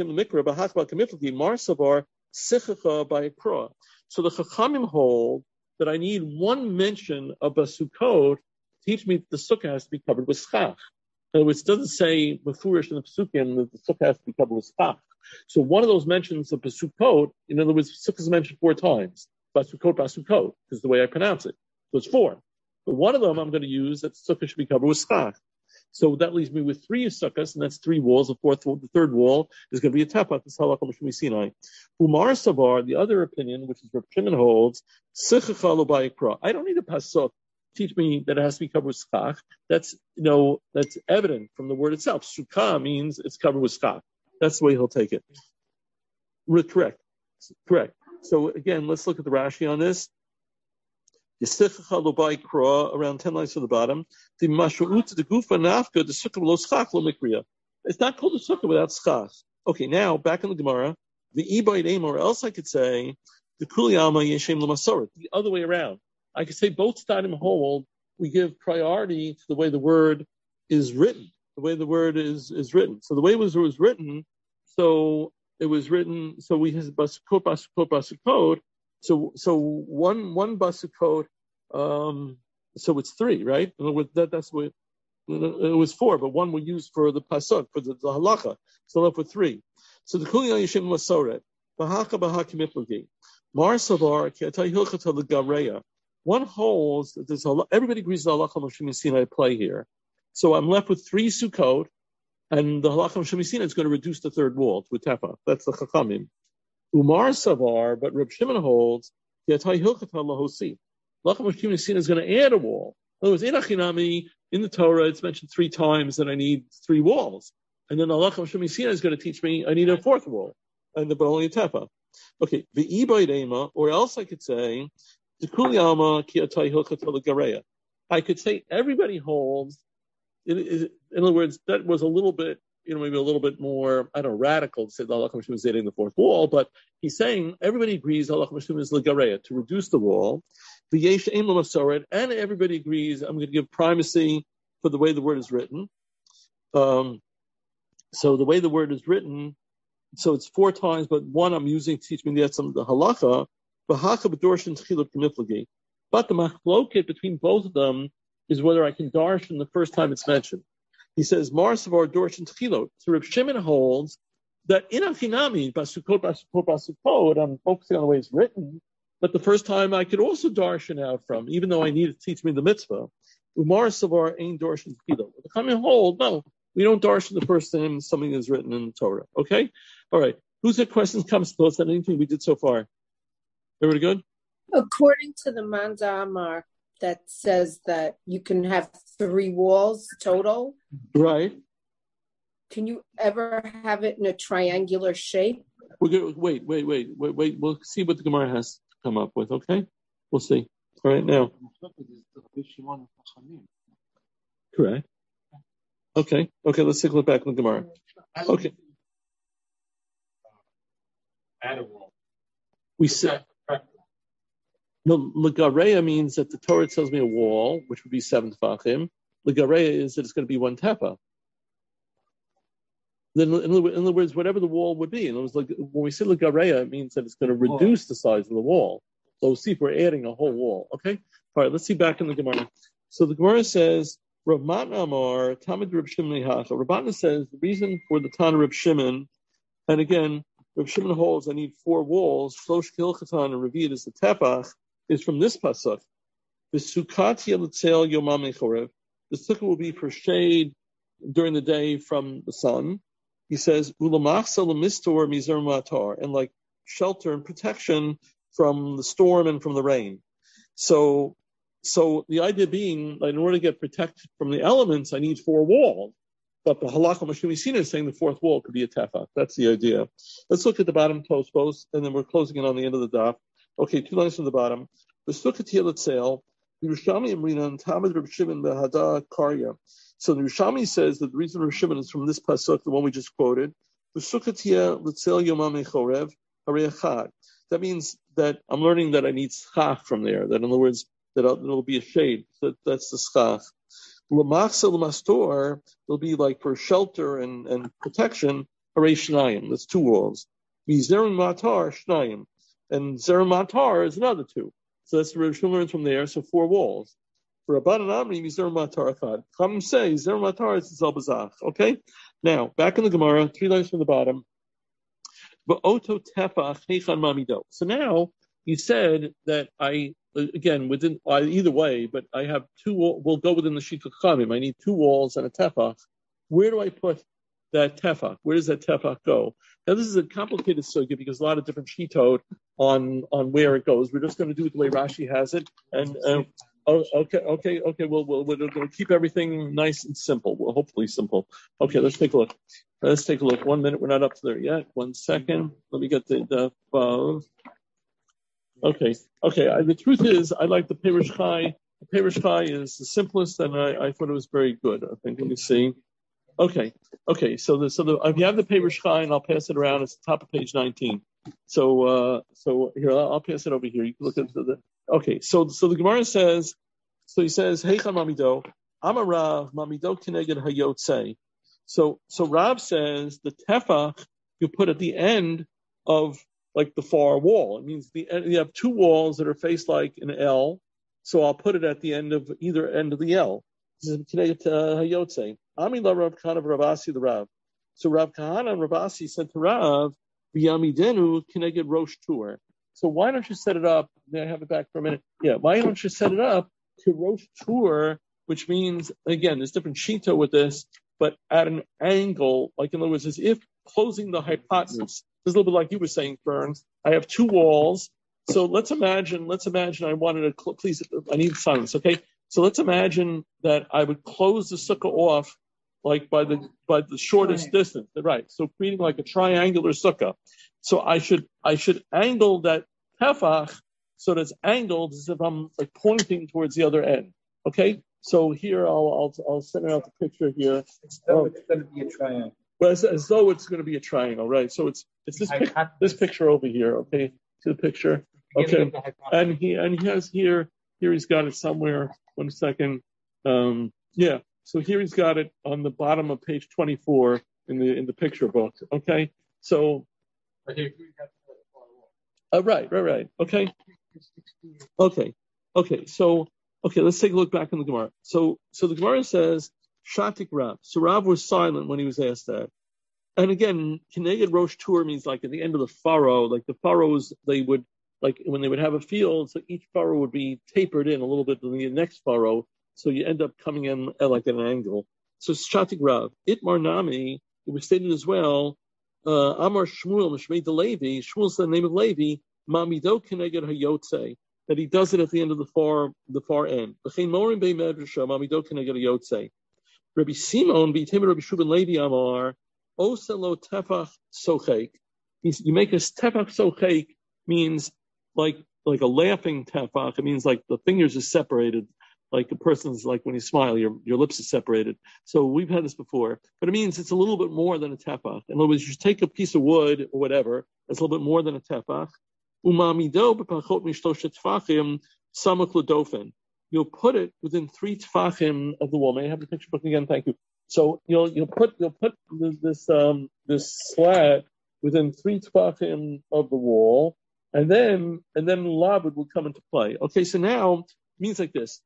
Chachamim hold that I need one mention of basukot. Teach me that the sukkah has to be covered with schach. In other words, it doesn't say mefurish in the pasukim that the sukkah has to be covered with schach. So one of those mentions of basukot, in other words, sukkah is mentioned four times. Basukot, basukot, is the way I pronounce it. So it's four. But one of them I'm going to use that the sukkah should be covered with schach. So that leaves me with three sukkahs, and that's three walls. The fourth, the third wall is going to be a tefach. This halakha Shemi Sinai. Umar Savar, the other opinion, which is Reb Shimon holds, sichacha lo ba'ikra. I don't need a pasuk. Teach me that it has to be covered with schach. That's, you know, that's evident from the word itself. Sukkah means it's covered with schach. That's the way he'll take it. Correct. Correct. So again, let's look at the Rashi on this. Around ten lines to the bottom. The mashruut, the gufa nafka, the sukkah below schach lo mikriya. It's not called a sukkah without schach. Okay, now back in the Gemara, the ibayit aim, or else I could say the kuliyama yeshem lemasoret, the other way around. I could say both stadim hold, we give priority to the way the word is written, the way the word is, is written. So the way it was, it was written, so it was written, so we have basukot, basukot, basukot. So so one one basukot, um, so it's three, right? In other words, that, that's what, it was four, but one we used for the pasuk, for the, the halacha. So left with three. So the kuliyah yeshem masoret, bahaka bahaki miplagi, mar savar ki atay hilchata legareya. One holds that there's a, everybody agrees the halakha of Shemi Sinai play here. So I'm left with three sukkot, and the halakha of Shemi Sinai is going to reduce the third wall to a tefach. That's the chachamim. Umar savar, but Reb Shimon holds yatai hilchata lahosi. Halakha of Shemi Sinai is going to add a wall. In other words, in Achinami, in the Torah, it's mentioned three times that I need three walls, and then the halakha of Shemi Sinai is going to teach me I need a fourth wall, and the but only a tefach. Okay, the ibayt, or else I could say. I could say everybody holds. In other words, that was a little bit, you know, maybe a little bit more, I don't know, radical to say that Allah is adding the fourth wall, but he's saying everybody agrees Allah is legareya, to reduce the wall. And everybody agrees I'm going to give primacy for the way the word is written. Um, so the way the word is written, so it's four times, but one I'm using to teach me the some the halacha. But the machloket between both of them is whether I can darshan the first time it's mentioned. He says, Marsavar darshan tchilot. So Reb Shimon holds that in Achinami, basukot, basukot, basukot, I'm focusing on the way it's written, but the first time I could also darshan out from, even though I needed to teach me the mitzvah. Umar Savar ain't darshan tchilot. The coming hold, no, we don't darshan the first time something is written in the Torah. Okay? All right. Who's got questions, comments, thoughts on anything we did so far? Everybody good? According to the Manza Amar, that says that you can have three walls total. Right. Can you ever have it in a triangular shape? We're gonna wait, wait, wait, wait, wait. We'll see what the Gemara has to come up with. Okay, we'll see. All right now. Correct. Okay. Okay. Let's take a look back at the Gemara. Okay. We said. No, Legareya means that the Torah tells me a wall, which would be seven tefachim. Legareya is that it's going to be one tepa. Then, in other words, whatever the wall would be. In other words, like, when we say Legareya, it means that it's going to reduce the size of the wall. So see if we're adding a whole wall. Okay? All right, let's see back in the Gemara. So the Gemara says, Rav Matna Amar, Tamid Reb Shimon Hacha. Rav Matna says the reason for the Tana Reb Shimon, and again, Reb Shimon holds I need four walls, Shlosh Kilchatan and Revi'it is the tefach, is from this pasuk. The sukkah yelitzel yomam nechorev. The sukkah will be for shade during the day from the sun. He says ulamachsa lemistor mizer matar, and like shelter and protection from the storm and from the rain. So, so the idea being, like, in order to get protected from the elements, I need four walls. But the halakha mashumi is saying the fourth wall could be a tefach. That's the idea. Let's look at the bottom tosfos, and then we're closing it on the end of the daf. Okay, two lines from the bottom. The sukkah tiyel Yerushalmi Amrina and Tamid Reb Shimon behada karya. So the Yerushalmi says that the reason Reb Shimon is from this pasuk, the one we just quoted. The sukkah tiyel yomam nechorev harei. That means that I'm learning that I need schach from there. That in other words, that it'll be a shade. That that's the schach. L'machsa l'mastor, it'll be like for shelter and, and protection. Harei shnayim. That's two walls. Mizerim matar shnayim. And Zerah Matar is another two. So that's the Reb Shimon learns from there. So four walls. For Rabbanan Amri, Zerah Matar Achad. Come say, Zerah Matar is Zel Bazach. Okay? Now, back in the Gemara, three lines from the bottom. V'oto tefach heichan mamido. So now, you said that I, again, within, either way, but I have two, we'll go within the Shita Chamim. I need two walls and a tefach. Where do I put that tefach? Where does that tefach go? Now, this is a complicated sugya because a lot of different shitot on on where it goes. We're just going to do it the way Rashi has it, and uh, oh, okay, okay, okay. We'll we'll we're going to keep everything nice and simple. Well, hopefully simple. Okay, let's take a look. Let's take a look. One minute. We're not up to there yet. One second. Let me get the the. Uh, okay, okay. I, the truth is, I like the Perush Chai. The Perush Chai is the simplest, and I, I thought it was very good. I think. Let me see. Okay, okay. So the so the if you have the Perush Chai, and I'll pass it around. It's the top of page nineteen. So uh, so here I'll, I'll pass it over here. You can look at the, the okay. So so the Gemara says. So he says, Heicha Mamido, Amarav Mamido Kineged Hayotze. So so Rav says the tefach you put at the end of like the far wall. It means the you have two walls that are faced like an L. So I'll put it at the end of either end of the L. Kineged Hayotze. Ami la Rav Kahana Ravasi the Rav. So Rav Kahana and Ravasi said to Rav, V'yamidenu kineged rosh tur. So why don't you set it up? May I have it back for a minute? Yeah. Why don't you set it up to rosh tur, which means again, there's different shita with this, but at an angle, like in other words, as if closing the hypotenuse. This is a little bit like you were saying, Ferns. I have two walls. So let's imagine. Let's imagine I wanted to cl- please. I need silence. Okay. So let's imagine that I would close the sukkah off like by the by the shortest distance, right? So creating like a triangular sukkah. So I should I should angle that tefach so that it's angled as if I'm like pointing towards the other end. Okay. So here I'll I'll I'll send out the picture here. As though it's going to be a triangle. Well, as, as though it's going to be a triangle, right? So it's it's this pic, this picture over here. Okay, see the picture. Okay, and he and he has here here he's got it somewhere. One second. Um, yeah. So here he's got it on the bottom of page twenty-four in the in the picture book. Okay. So, uh, right, right, right. Okay, okay, okay. So, okay, let's take a look back in the Gemara. So, so the Gemara says Shatik Rav. So Rav was silent when he was asked that. And again, Keneged Rosh Tur means like at the end of the furrow, like the furrows, they would, like when they would have a field, so each furrow would be tapered in a little bit to the next furrow, so you end up coming in at like an angle. So Shatik Rav. Itmar Nami, it was stated as well, uh, Amar Shmuel, Mishmei de Levi, Shmuel's the name of Levi, Mamido Keneged Hayotze, that he does it at the end of the far, the far end. V'chein Morim Bei Medrasha, Mamido Keneged Hayotze. Rabbi Simon, B'Yitem Rabbi Shuban Levi Amar, Oselo tefach sochek. You make a tefach sochek means like like a laughing tefach. It means like the fingers are separated, like a person's like when you smile, your your lips are separated. So we've had this before, but it means it's a little bit more than a tefach. In other words, you take a piece of wood or whatever, it's a little bit more than a tefach. Umamido b'pachot mishloshet tefachim samach l'dofen. You'll put it within three tefachim of the wall. May I have the picture book again? Thank you. So you'll you'll put you'll put this um this slat within three tefachim of the wall, and then and then labud will come into play. Okay, so now it means like this.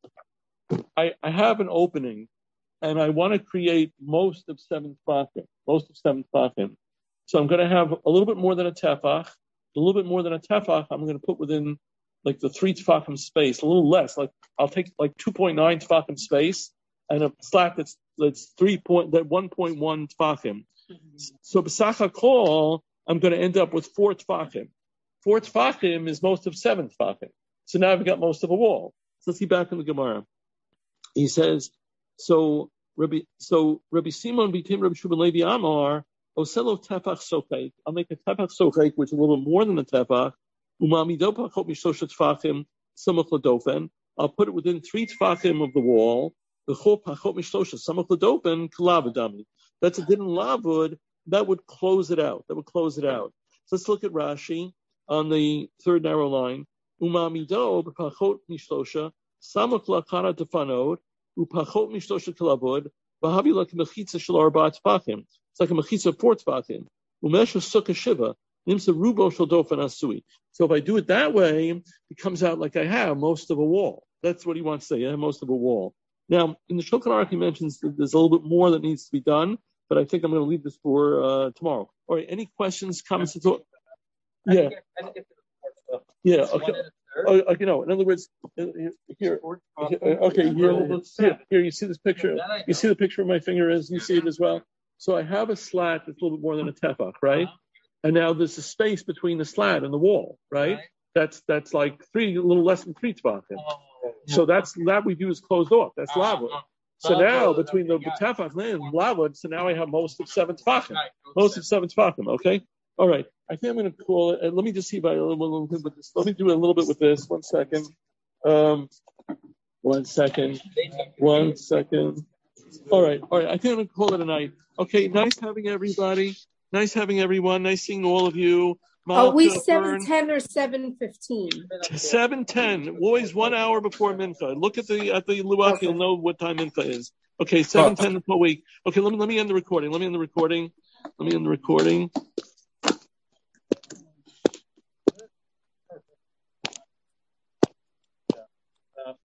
I, I have an opening, and I want to create most of seven tefachim, most of seven tefachim. So I'm going to have a little bit more than a tefach, a little bit more than a tefach. I'm going to put within like the three tefachim space, a little less. Like I'll take like two point nine tefachim space. And a slat that's that's three point that one point one tefachim. So b'sach hakol, I'm going to end up with four tefachim. Four tefachim is most of seven tefachim. So now I've got most of a wall. So let's see back in the Gemara. He says, so Rabbi so Rabbi Simon became Rabbi Shuban Levi Amar Oselo tefach sochek. I'll make a tefach sochek, which is a little more than a tefach. Umamido pachot mishlosh tefachim samach l'dofen. I'll put it within three tefachim of the wall. That's a din lavud that would close it out. That would close it out. So let's look at Rashi on the third narrow line. Umamido b'pachot mishlosha samach la'kara tefanod upachot mishlosha kalavud v'havi like mechitza shel arba tefachim. It's like a mechitza of four tefachim. Umesha sukkah shiva nimsa rubo shel dofen asui. So if I do it that way, it comes out like I have most of a wall. That's what he wants to say. I have most of a wall. Now, in the Shulchan Aruch, he mentions that there's a little bit more that needs to be done, but I think I'm going to leave this for uh, tomorrow. All right, any questions, comments? At all? Yeah. Yeah, okay. Oh, okay, no, in other words, here, here okay, here, here, here, you see this picture? You see the picture of my finger is? You see it as well? So I have a slat that's a little bit more than a tefach, right? And now there's a space between the slat and the wall, right? That's that's like three, a little less than three tefachim. So that's that we do is closed off. That's lavud. So now between the tefach and lavud, so now I have most of seven tefachim. Most of seven tefachim. Okay. All right. I think I'm going to call it. Let me just see if I a little bit with this. Let me do a little bit with this. One second. Um, one second. One second. All right. All right. I think I'm going to call it a night. Okay. Nice having everybody. Nice having everyone. Nice seeing all of you. Are we seven ten or seven fifteen? Seven ten. Always one hour before mincha. Look at the at the luach. Okay. You'll know what time mincha is. Okay, seven ten per week. Okay, let me let me end the recording. Let me end the recording. Let me end the recording.